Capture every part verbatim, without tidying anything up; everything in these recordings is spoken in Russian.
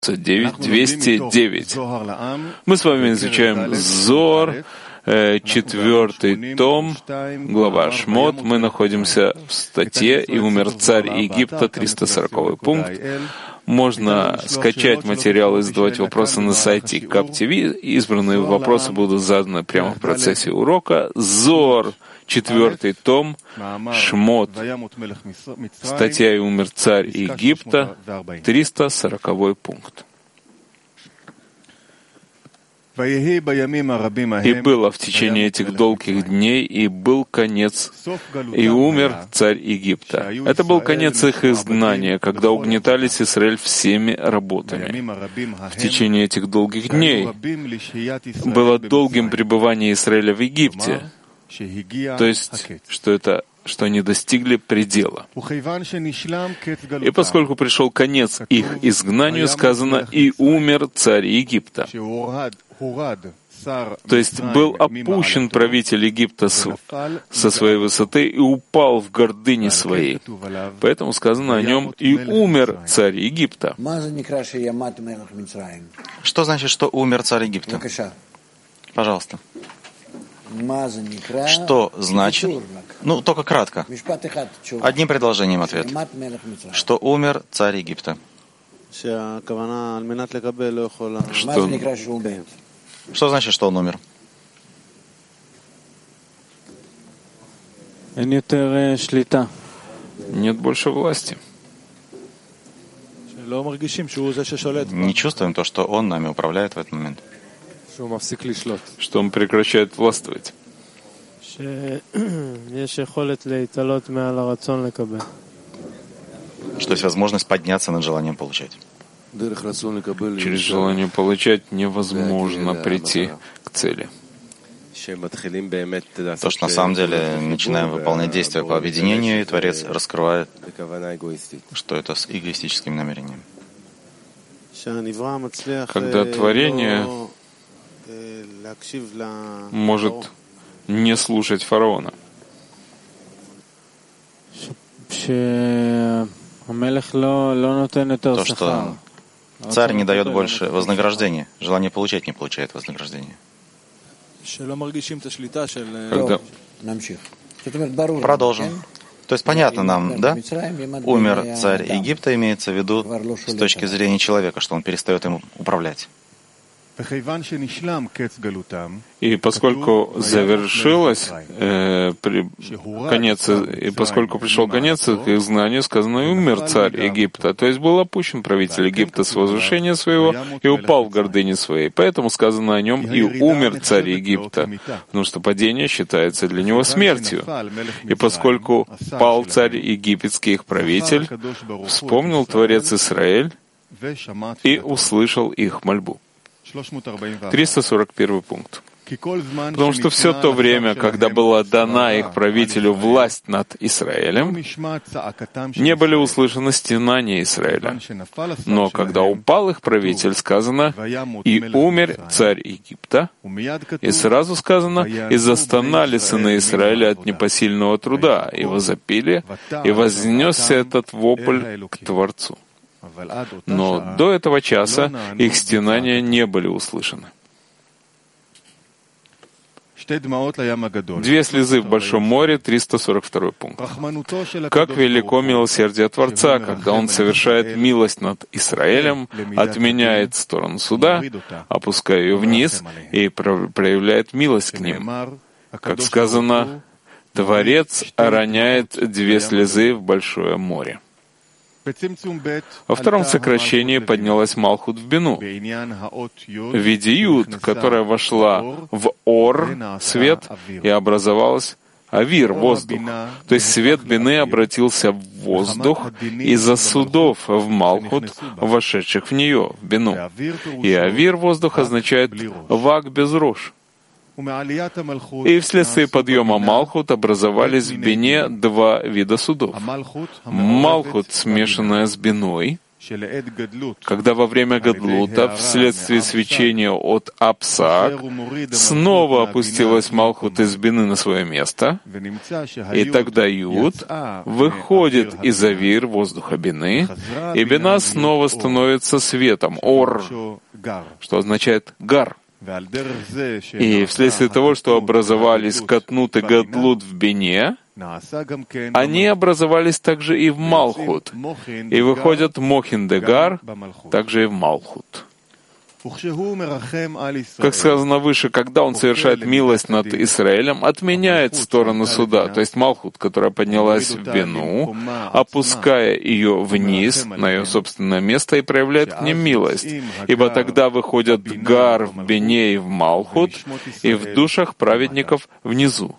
девять двести девять. Мы с вами изучаем Зоар, четвертый том, глава Шмот. Мы находимся в статье «И умер царь Египта», триста сороковой пункт. Можно скачать материалы и задавать вопросы на сайте КапТВ. Избранные вопросы будут заданы прямо в процессе урока. Зоар, четвертый том, Шмот, статья «И умер царь Египта», триста сороковой пункт. «И было в течение этих долгих дней, и был конец, и умер царь Египта». Это был конец их изгнания, когда угнетались Израиль всеми работами. В течение этих долгих дней было долгим пребывание Израиля в Египте, то есть, что это что они достигли предела. И поскольку пришел конец их изгнанию, сказано, и умер царь Египта. То есть был опущен правитель Египта с, со своей высоты и упал в гордыне своей. Поэтому сказано о нем, и умер царь Египта. Что значит, что умер царь Египта? Пожалуйста. Что значит? Ну, только кратко. Одним предложением ответ. Что умер царь Египта. Что, что значит, что он умер? Нет больше власти. Не чувствуем то, что он нами управляет в этот момент. Что он прекращает властвовать. Что есть возможность подняться над желанием получать. Через желание получать невозможно прийти к цели. То, что на самом деле начинаем выполнять действия по объединению, и Творец раскрывает, что это с эгоистическим намерением. Когда творение может не слушать фараона. То, что царь не дает больше вознаграждения, желание получать не получает вознаграждения. Когда... Продолжим. То есть понятно нам, да? Умер царь Египта, имеется в виду с точки зрения человека, что он перестает им управлять. И поскольку завершилось э, при, конец, и поскольку пришел конец их изгнанию, сказано, и умер царь Египта, то есть был опущен правитель Египта с возвышения своего и упал в гордыне своей. Поэтому сказано о нем, и умер царь Египта, потому что падение считается для него смертью. И поскольку пал царь египетский, их правитель, вспомнил Творец Израиль и услышал их мольбу. триста сорок первый пункт. Потому что все то время, когда была дана их правителю власть над Израилем, не были услышаны стенания Израиля. Но когда упал их правитель, сказано, и умер царь Египта, и сразу сказано, и застонали сыны Израиля от непосильного труда, и возопили, и вознесся этот вопль к Творцу. Но до этого часа их стенания не были услышаны. Две слезы в Большом море, триста сорок второй пункт. Как велико милосердие Творца, когда Он совершает милость над Израилем, отменяет сторону суда, опуская ее вниз и проявляет милость к ним. Как сказано, Творец роняет две слезы в Большое море. Во втором сокращении поднялась Малхут в Бину в виде Юд, которая вошла в Ор, свет, и образовалась Авир, воздух. То есть свет Бины обратился в воздух из-за судов в Малхут, вошедших в нее, в Бину. И Авир, воздух, означает «вак без рож». И вследствие подъема Малхут образовались в Бине два вида судов. Малхут, смешанная с Биной, когда во время Гадлута, вследствие свечения от Апсак, снова опустилась Малхут из Бины на свое место, и тогда Юд выходит из Авир, воздуха Бины, и Бина снова становится светом, Ор, что означает Гар. И вследствие того, что образовались Катнут и Гадлут в Бине, они образовались также и в Малхут, и выходят Мохин де Гар также и в Малхут. Как сказано выше, когда он совершает милость над Израилем, отменяет сторону суда, то есть Малхут, которая поднялась в Бину, опуская ее вниз, на ее собственное место, и проявляет к ним милость. Ибо тогда выходят Гар в Бине и в Малхут, и в душах праведников внизу.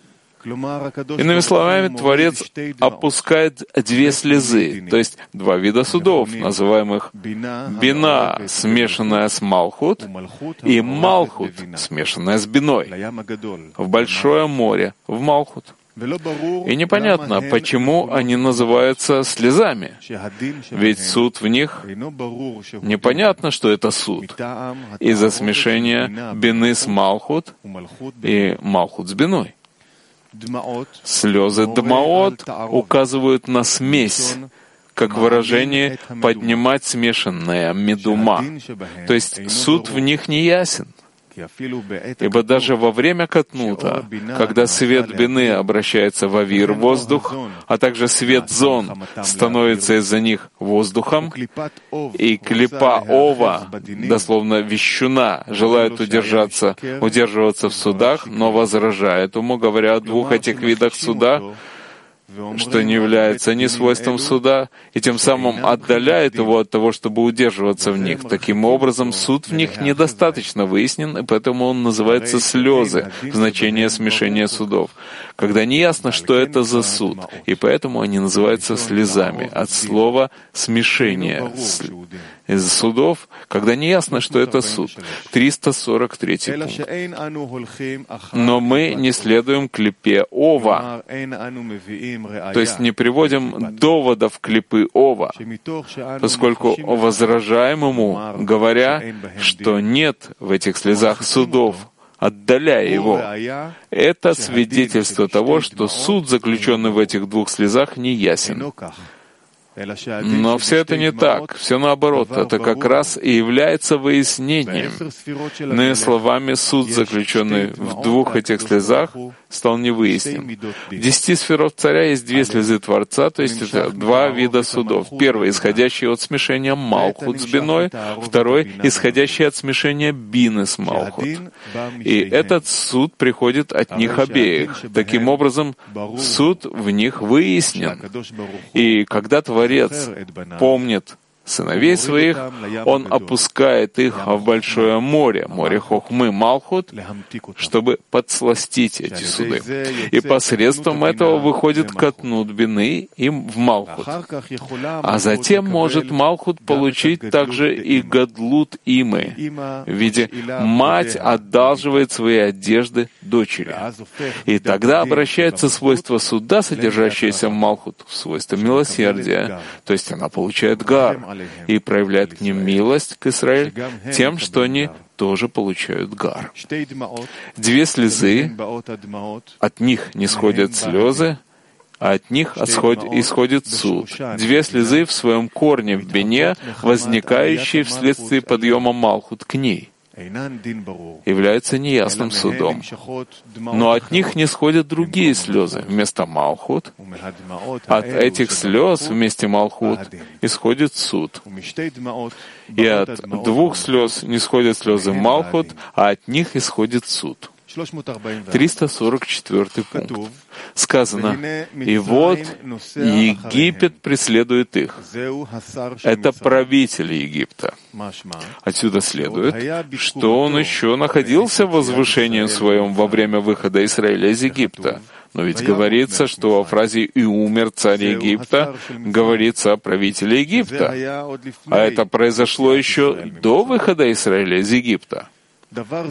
Иными словами, Творец опускает две слезы, то есть два вида судов, называемых Бина, смешанная с Малхут, и Малхут, смешанная с Биной, в большое море, в Малхут. И непонятно, почему они называются слезами, ведь суд в них, непонятно, что это суд, из-за смешения Бины с Малхут и Малхут с Биной. Слезы Дмаот указывают на смесь, как выражение «поднимать смешанное медума», то есть суд в них не ясен. Ибо даже во время Катнута, когда свет Бины обращается в Авир, воздух, а также свет Зон становится из-за них воздухом, и клипа Ова, дословно вещуна, желает удержаться, удерживаться в судах, но возражает ему, говоря о двух этих видах суда, что не является ни свойством суда, и тем самым отдаляет его от того, чтобы удерживаться в них. Таким образом, суд в них недостаточно выяснен, и поэтому он называется слезы, в значении смешения судов, когда не ясно, что это за суд, и поэтому они называются слезами, от слова «смешение» из судов, когда не ясно, что это суд. триста сорок третий пункт. Но мы не следуем клипе Ова, то есть не приводим доводов клипы Ова, поскольку возражаем ему, говоря, что нет в этих слезах судов, отдаляя его. Это свидетельство того, что суд, заключенный в этих двух слезах, не ясен. Но все это не так, все наоборот, это как раз и является выяснением. Иными словами, суд, заключенный в двух этих слезах, стал невыяснен. В десяти сферот царя есть две слезы Творца, то есть это два вида судов. Первый, исходящий от смешения Малхут с Биной, второй, исходящий от смешения Бины с Малхут. И этот суд приходит от них обеих. Таким образом, суд в них выяснен. И когда Творец помнит сыновей своих, он опускает их в большое море, море Хохмы, Малхут, чтобы подсластить эти суды. И посредством этого выходит Катнут Бины им в Малхут. А затем может Малхут получить также и Гадлут Имы, в виде «мать одалживает свои одежды дочери». И тогда обращается свойство суда, содержащееся в Малхут, в свойство милосердия, то есть она получает Гар, и проявляет к ним милость, к Израилю, тем, что они тоже получают Гар. Две слезы, от них не сходят слезы, а от них исходит суд. Две слезы в своем корне в Бине, возникающие вследствие подъема Малхут к ней, являются неясным судом. Но от них не сходят другие слезы. Вместо Малхут, от этих слез вместе Малхут исходит суд. И от двух слез не сходят слезы Малхут, а от них исходит суд. триста сорок четвёртый пункт. Сказано, «И вот Египет преследует их». Это правитель Египта. Отсюда следует, что он еще находился в возвышении своем во время выхода Израиля из Египта. Но ведь говорится, что во фразе «И умер царь Египта» говорится о правителе Египта. А это произошло еще до выхода Израиля из Египта.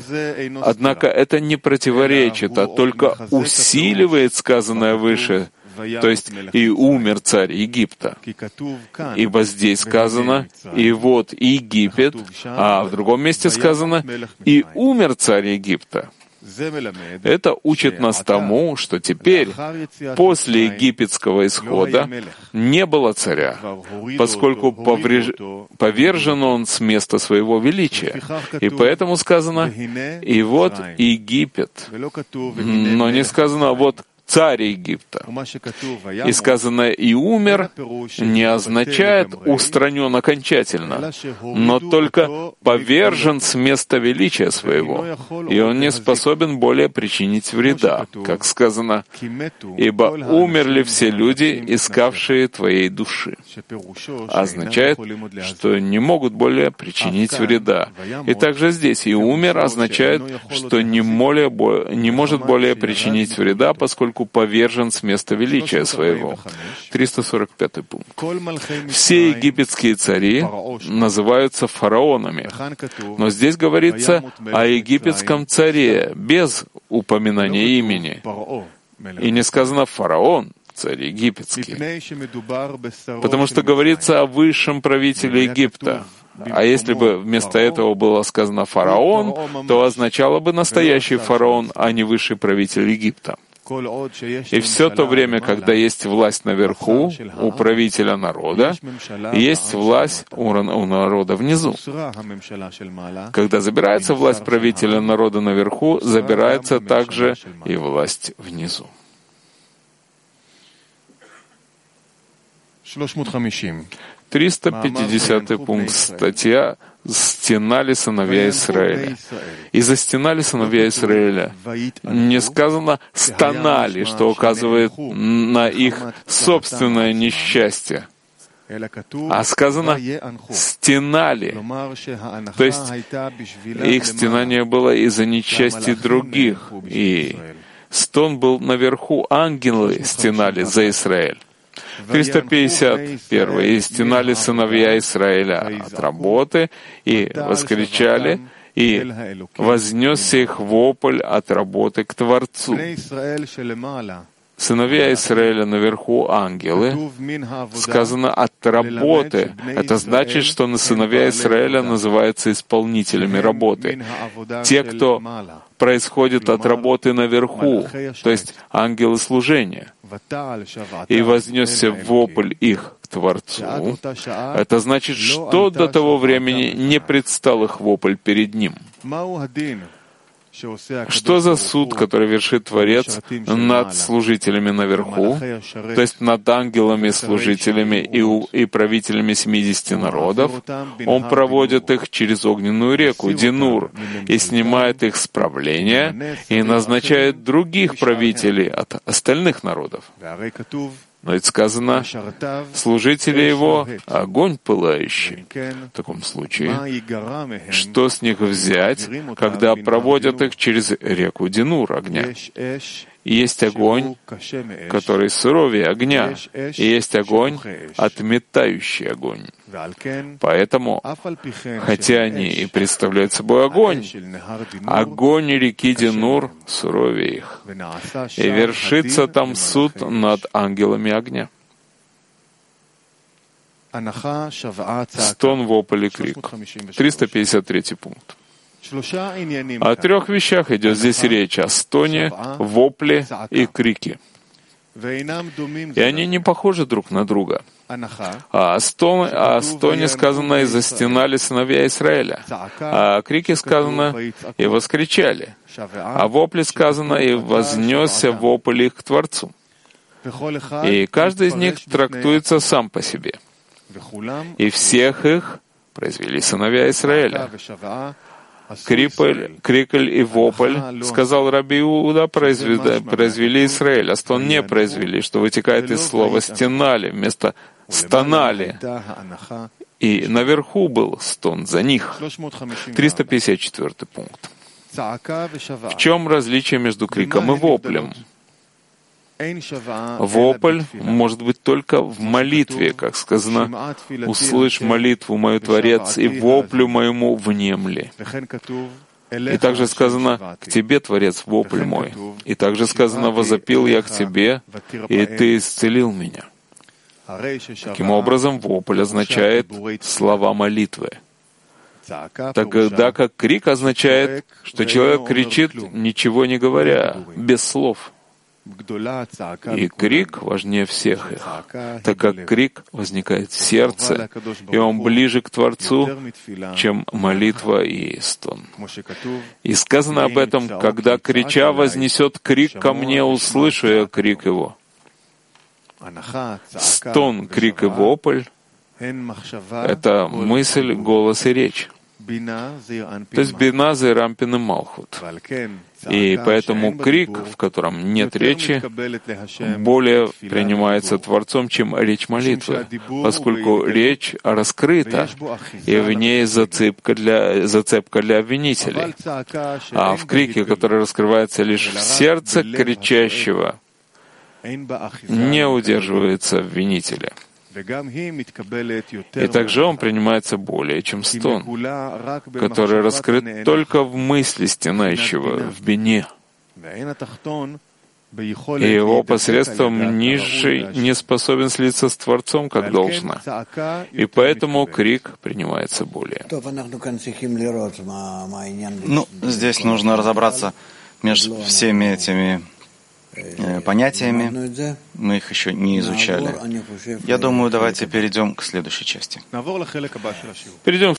Однако это не противоречит, а только усиливает сказанное выше то есть «и умер царь Египта». Ибо здесь сказано «и вот Египет», а в другом месте сказано «и умер царь Египта». Это учит нас тому, что теперь, после египетского исхода, не было царя, поскольку повреж... повержен он с места своего величия. И поэтому сказано «и вот Египет», но не сказано «вот царь Египта». И сказано «и умер» не означает «устранен окончательно», но только повержен с места величия своего, и он не способен более причинить вреда, как сказано «ибо умерли все люди, искавшие твоей души». Означает, что не могут более причинить вреда. И также здесь «и умер» означает, что не, более, не может более причинить вреда, поскольку повержен с места величия своего. триста сорок пятый пункт. Все египетские цари называются фараонами, но здесь говорится о египетском царе без упоминания имени. И не сказано «фараон», царь египетский, потому что говорится о высшем правителе Египта. А если бы вместо этого было сказано «фараон», то означало бы настоящий фараон, а не высший правитель Египта. И все то время, когда есть власть наверху, у правителя народа, есть власть у народа внизу. Когда забирается власть правителя народа наверху, забирается также и власть внизу. триста пятидесятый пункт, статья «Стенали сыновья Израиля». И застенали сыновья Израиля. Не сказано «стонали», что указывает на их собственное несчастье, а сказано «стенали». То есть их стенание было из-за несчастья других, и стон был наверху, ангелы стенали за Израиль. триста пятьдесят один. «И стенали сыновья Израиля от работы, и воскричали, и вознесся их вопль от работы к Творцу». Сыновья Израиля наверху ангелы, сказано от работы. Это значит, что на сыновья Израиля называются исполнителями работы. Те, кто происходит от работы наверху, то есть ангелы служения. И вознесся вопль их к Творцу. Это значит, что до того времени не предстал их вопль перед Ним. Что за суд, который вершит Творец над служителями наверху, то есть над ангелами-служителями и, и правителями семидесяти народов? Он проводит их через огненную реку Динур и снимает их с правления и назначает других правителей от остальных народов. Но ведь сказано, служители его — огонь пылающий. В таком случае, что с них взять, когда проводят их через реку Динур, огня? И есть огонь, который суровее огня, и есть огонь, отметающий огонь. Поэтому, хотя они и представляют собой огонь, огонь реки Динур суровее их, и вершится там суд над ангелами огня. Стон, вопль и крик. триста пятьдесят третий пункт. О трех вещах идет здесь речь: о стоне, вопле и крике. И они не похожи друг на друга. А о стоне, о стоне сказано «и застенали сыновья Израиля», а о крике сказано «и воскричали», а вопле сказано «и вознесся вопль их к Творцу». И каждый из них трактуется сам по себе. И всех их произвели сыновья Израиля. Криполь, крикль и вопль, сказал Раби Иуда, произвели, произвели Израиль, а стон не произвели, что вытекает из слова «стенали» вместо «стонали». И наверху был стон за них. триста пятьдесят четвёртый пункт. В чем различие между криком и воплем? Вопль может быть только в молитве, как «Услышь молитву мою, Творец, и воплю моему внемли». И также сказано: «К тебе, Творец, вопль мой». И также сказано: «Возопил я к тебе, и ты исцелил меня». Таким образом, вопль означает слова молитвы, тогда как крик означает, что человек кричит, ничего не говоря, без слов. И крик важнее всех их, так как крик возникает в сердце, и он ближе к Творцу, чем молитва и стон. И сказано об этом: «Когда, крича, вознесет крик ко мне, услышу я крик его». Стон, крик и вопль — это мысль, голос и речь. То есть бина, зеир, анпин и малхут. И поэтому крик, в котором нет речи, более принимается Творцом, чем речь молитвы, поскольку речь раскрыта, и в ней зацепка для, зацепка для обвинителей. А в крике, который раскрывается лишь в сердце кричащего, не удерживается обвинителя. И также он принимается более, чем стон, который раскрыт только в мысли стенающего, в бине. И его посредством низший не способен слиться с Творцом, как должно. И поэтому крик принимается более. Ну, здесь нужно разобраться между всеми этими понятиями. Мы их еще не изучали. Я думаю, давайте перейдем к следующей части. Перейдем